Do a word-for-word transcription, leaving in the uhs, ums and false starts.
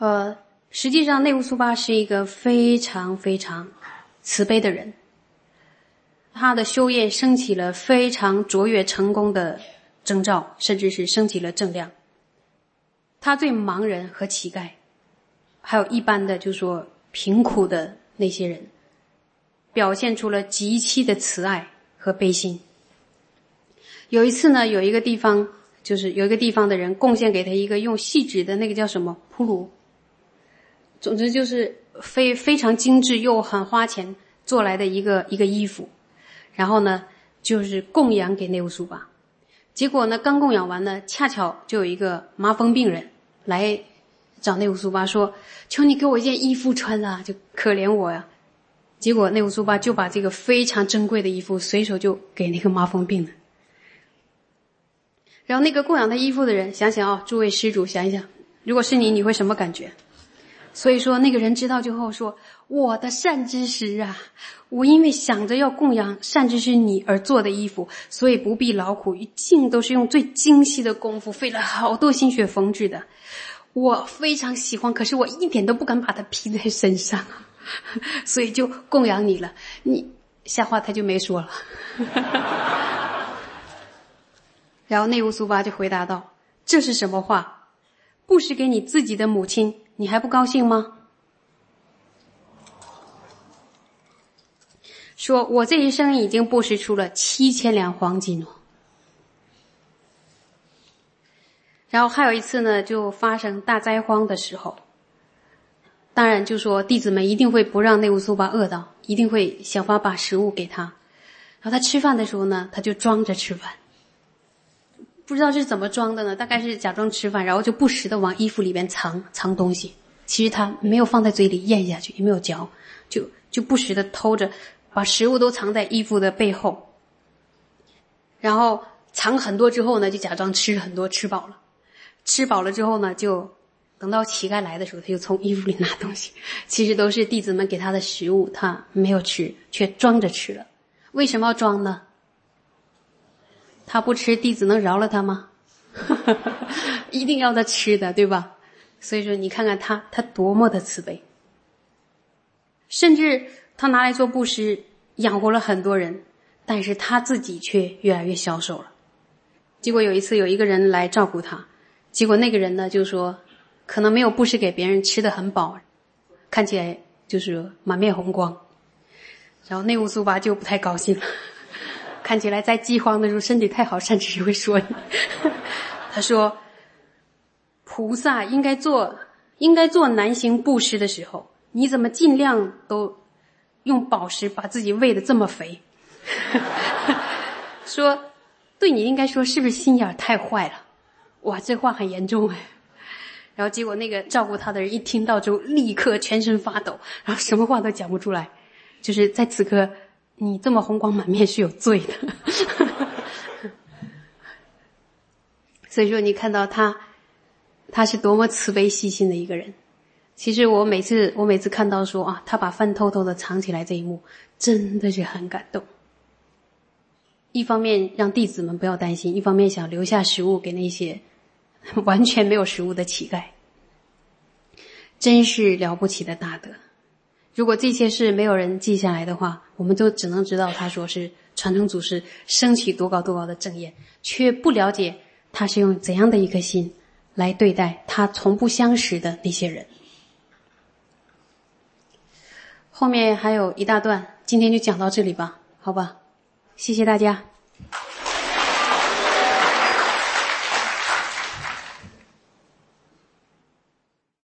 呃，实际上内务苏巴是一个非常非常慈悲的人，他的修业升起了非常卓越成功的征兆，甚至是升起了正量。他对盲人和乞丐，还有一般的就说贫苦的那些人，表现出了极其的慈爱和悲心。有一次呢，有一个地方就是有一个地方的人贡献给他一个用细纸的那个叫什么铺路，总之就是非非常精致又很花钱做来的一个一个衣服，然后呢就是供养给内务苏巴。结果呢刚供养完呢，恰巧就有一个麻风病人来找内务苏巴说，求你给我一件衣服穿啊，就可怜我呀。结果内务苏巴就把这个非常珍贵的衣服随手就给那个麻风病人。然后那个供养他衣服的人想想啊、哦，诸位施主想一想，如果是你你会什么感觉？所以说那个人知道之后说，我的善知识啊，我因为想着要供养善知识你而做的衣服，所以不必劳苦，一尽都是用最精细的功夫，费了好多心血缝制的。我非常喜欢，可是我一点都不敢把它披在身上，所以就供养你了。你下话他就没说了。然后内务苏巴就回答道，这是什么话？布施给你自己的母亲，你还不高兴吗？说我这一生已经布施出了七千两黄金哦。然后还有一次呢，就发生大灾荒的时候，当然就说弟子们一定会不让内务苏巴饿到，一定会想法把食物给他。然后他吃饭的时候呢，他就装着吃饭，不知道是怎么装的呢，大概是假装吃饭，然后就不时的往衣服里边藏藏东西。其实他没有放在嘴里咽下去，也没有嚼，就就不时的偷着把食物都藏在衣服的背后，然后藏很多之后呢，就假装吃很多，吃饱了。吃饱了之后呢，就等到乞丐来的时候，他就从衣服里拿东西，其实都是弟子们给他的食物，他没有吃，却装着吃了。为什么要装呢？他不吃，弟子能饶了他吗？一定要他吃的，对吧？所以说你看看他他多么的慈悲，甚至他拿来做布施，养活了很多人，但是他自己却越来越消瘦了。结果有一次有一个人来照顾他，结果那个人呢就说可能没有布施给别人，吃得很饱，看起来就是满面红光。然后内务苏巴就不太高兴了，看起来在饥荒的时候身体太好，善知识会说你。他说菩萨应该做应该做难行布施的时候，你怎么尽量都用宝石把自己喂得这么肥？说对你应该说是不是心眼太坏了？哇，这话很严重哎。然后结果那个照顾他的人一听到之后立刻全身发抖，然后什么话都讲不出来，就是在此刻你这么红光满面是有罪的。所以说你看到他他是多么慈悲细心的一个人。其实我每次我每次看到说啊，他把饭偷偷的藏起来这一幕，真的是很感动。一方面让弟子们不要担心，一方面想留下食物给那些完全没有食物的乞丐，真是了不起的大德。如果这些事没有人记下来的话，我们就只能知道他说是传承祖师升起多高多高的正业，却不了解他是用怎样的一颗心来对待他从不相识的那些人。后面还有一大段，今天就讲到这里吧，好吧，谢谢大家。